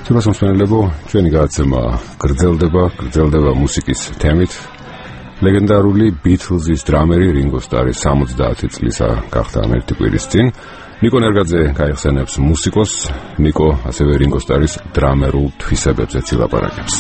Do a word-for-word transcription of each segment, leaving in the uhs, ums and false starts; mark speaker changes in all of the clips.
Speaker 1: Თუმცა ჩვენი გადაცემა გრძელდება, გრძელდება მუსიკის თემით. ლეგენდარული Beatles-ის დრამერი რინგო სტარი სამოცდაათი წლისა გახდა ერთი კვირის წინ. ნიკო ნერგაძე გაიხსენებს მუსიკოს, ნიკო ასევე რინგო სტარის დრამერულ თვისებებზეც ილაპარაკებს.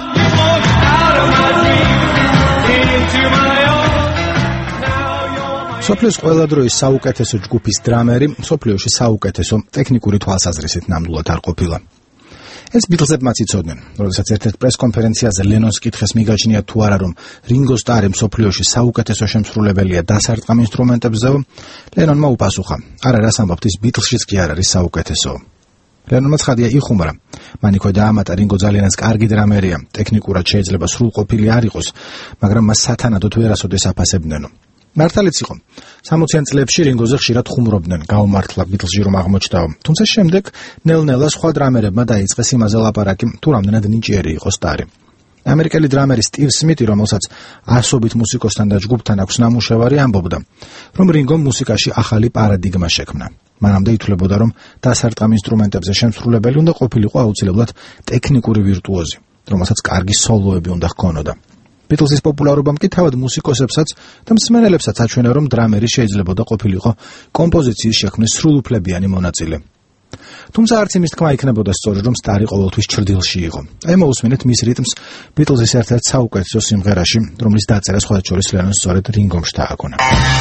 Speaker 2: სოფლიოს ყველა დროის საუკეთესო ჯგუფის დრამერი, სოფლიოში საუკეთესო ტექნიკური თვალსაზრისით ნამდვილად არ ყოფილა. ეს ბიტლზებმაც იცოდნენ, როდესაც ერთ-ერთ პრეს-კონფერენციაზე ლენონს კითხეს მიგაჩნია თუ არა რომ რინგო სტარი მსოფლიოში საუკეთესო შემსრულებელია დასარტყამ ინსტრუმენტებზეო, ლენონმა უპასუხა: არა, რას ამბობთ, ის ბიტლშიც კი არ არის საუკეთესო. ლენონმა ცხადია იხუმრა, მანიქო დაამატა, რინგო ძალიანაც კარგი დრამერია, ტექნიკურად შეიძლება სრულყოფილი არ იყოს, მაგრამ მას სათანადოდ ვერასოდეს აფასებდნენო. მართალიც იყო. სამოციან წლებში რინგოზე ხშირად ხუმრობდნენ, გაუმართლა ბიტლსში რომ აღმოჩნდაო. თუმცა შემდეგ ნელ-ნელა სხვა დრამერებმა დაიწყეს იმაზე ლაპარაკი, თუ რამდენად ნიჭიერი იყო სტარი. ამერიკელი დრამერი სტივ სმიტი, რომელსაც ასობით მუსიკოსთან და ჯგუფთან აქვს ნამუშევარი, ამბობდა, რომ რინგომ მუსიკაში ახალი პარადიგმა შექმნა. მანამდე ითვლებოდა, რომ დასარტყამ ინსტრუმენტებზე შემსრულებელი უნდა ყოფილიყო აუცილებლად ტექნიკური ვირტუოზი, რომელსაც კარგი სოლოები უნდა ჰქონოდა. ბიტლსის პოპულარობამ კი თავად მუსიკოსებსაც და მსმენელებსაც აჩვენა, რომ დრამერი შეიძლებოდა ყოფილიყო კომპოზიციის შექმნის სრულუფლებიანი მონაწილე. თუმცა არც იმის თქმა იქნებოდა სწორი, რომ სტარი ყოველთვის ჩრდილში იყო. აი მოусმინეთ მის რიტმს ბიტლსის ერთ-ერთ საუკეთესო სიმღერაში, რომლის დაწერა სხვადასხვა ლენონს სწორედ რინგომ შთააგონა.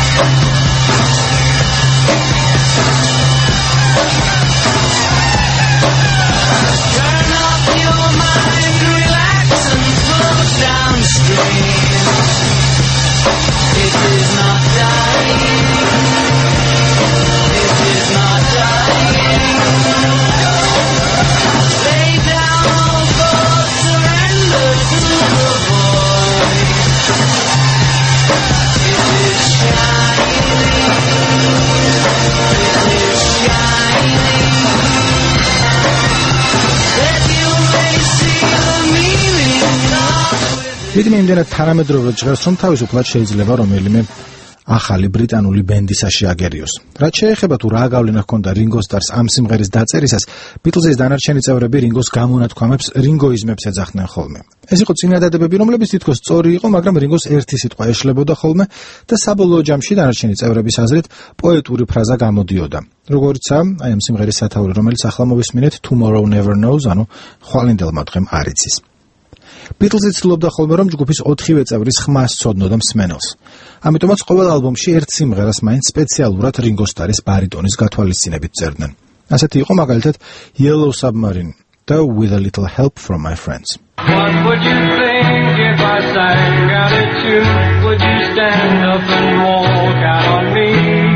Speaker 2: რიტმი იმდენად თანამედროვედ ჟღერს, რომ თავისუფლად შეიძლება რომელიმე ახალი ბრიტანული ბენდის აშიაგერიოს. რაც შეეხება თუ რა გავლენა ჰქონდა რინგო სტარს ამ სიმღერის დაწერისას, ბიტლზის დანარჩენი წევრები რინგოს გამონათქვამებს რინგოიზმებს ეძახდნენ ხოლმე. ეს იყო წინადადებები, რომლებიც თითქოს სწორი იყო, მაგრამ რინგოს ერთი სიტყვა ეშლებოდა ხოლმე და საბოლოო ჯამში დანარჩენი წევრების აზრით პოეტური ფრაზა გამოდიოდა. როგორიცაა აი ამ სიმღერის სათაური, რომელიც ახლა მოვისმინეთ, Tomorrow Never Knows, ანუ ხვალინდელმა დღემ არ იცის. ბიტლზი ცდილობდა ხოლმე, რომ ჯგუფის ოთხივე წევრი ხმას ცოდნოდა მსმენელს. ამიტომაც ყოველ ალბომში ერთ სიმღერას მაინც სპეციალურად რინგო სტარის ბარიტონის გათვალისწინებით წერდნენ. ასეთი იყო მაგალითად Yellow Submarine და With a Little Help from My Friends.
Speaker 3: What would you think if I sang out a tune? Would you stand up and walk out on me?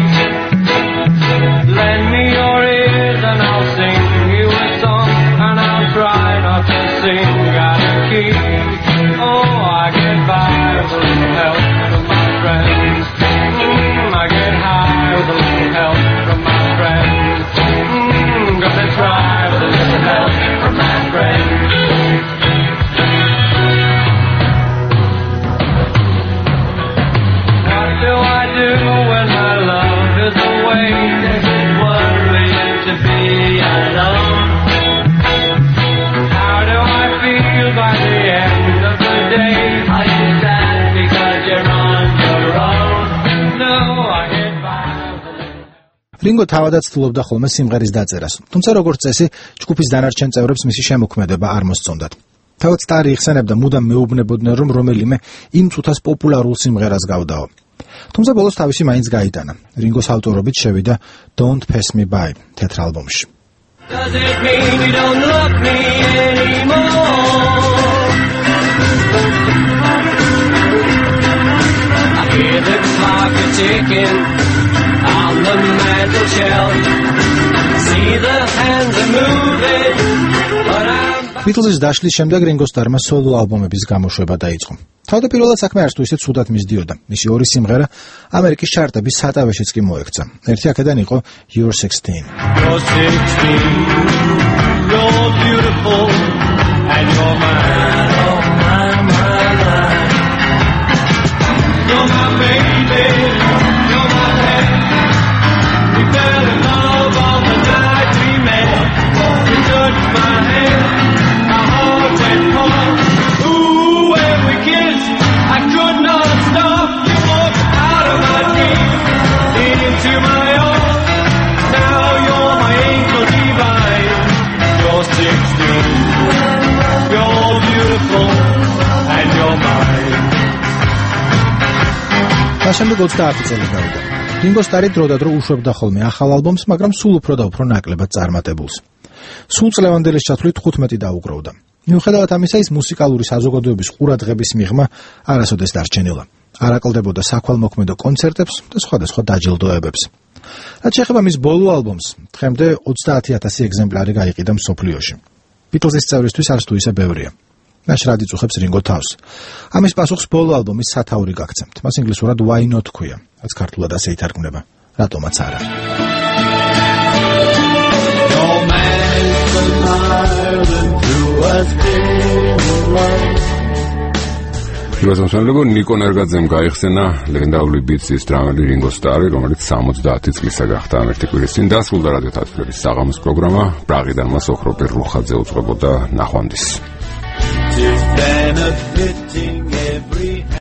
Speaker 3: Lend me your ears and I'll sing you a song, and I'll try not to sing out of key. Oh, I get by with a little help from my friends. Mm, I get high with a little help from my friends. Mm, gonna try with a little help from my friends. What do I do when my love is away? Is it worrying to be alone? How do I feel by the end of the day? Are you sad because you're on your own? No, I get by.
Speaker 2: რინგო თავადაც ცდილობდა ხოლმე სიმღერის დაწერას, თუმცა როგორც წესი, ჯგუფის დანარჩენ წევრებს მისი შემოქმედება არ მოსწონდათ. თავად სტარი იხსენებდა, მუდამ მეუბნებოდნენ, რომ რომელიმე იმ წუთას პოპულარულ სიმღერას გავდაო. თუმცა ბოლოს თავისი მაინც გაიტანა. რინგოს ავტორობით შევიდა Don't Pass Me By თეთრ ალბომში.
Speaker 3: Does it mean you don't love me anymore? I hear the clock is ticking on the mantel shelf. See the hands are moving, but I'm
Speaker 2: ბიტლზის დაშლის შემდეგ რინგო სტარმა სოლო ალბომების გამოშვება დაიწყო. თავდაპირველად საქმე არც თუ ისე ცუდად მისდიოდა. მისი ორი სიმღერა ამერიკის ჩარტების სატავეშიც კი მოექცა. ერთი აქედან იყო You're sixteen.
Speaker 3: You're sixteen, you're beautiful, and you're mine, oh my, my, my. You're my baby, you're my pet. We fell in love on the night we met. You touched my hand.
Speaker 2: მაშინდ ოცდაათი წელი გავიდა. რინგო სტარი დროდადრო უშვებდა ხოლმე ახალ ალბომს, მაგრამ სულ უფრო და უფრო ნაკლებად წარმატებულს. სულ წლევანდელის ჩათვლით თხუთმეტი დაუგროვდა. მიუხედავად ამისა, ის მუსიკალური საზოგადოების ყურადღების მიღმა არასოდეს დარჩენილა. არ აკლდებოდა საქველმოქმედო კონცერტებს და სხვადასხვა დაჯილდოებებს. რაც შეეხება მის ბოლო ალბომს, დღემდე ოცდაათი ათასი ეგზემპლარი გაიყიდა მსოფლიოში. ბიტლზის წევრისთვის არც თუ ისე ბევრია. ნაშრად იწუხებს რინგო თავს. ამის პასუხს ბოლო ალბომის სათაური გაგცემთ. მას ინგლისურად Why Not ქვია, რაც ქართულად ასე ითარგმნება. რატომაც არა.
Speaker 1: იუაზამსანლეგო ნიკო ნერგაძემ გაიხსენა ლეგენდარული ბიტსის დრამერი რინგო სტარი, რომელიც სამოცდაათი წლისა გახდა ამ ერთი კვირის წინ დასრულდა რადიო თათბირების საღამოს პროგრამა. პრაღიდან მას ოხროპე რუხაძე უწყებოდა. ნახვამდის.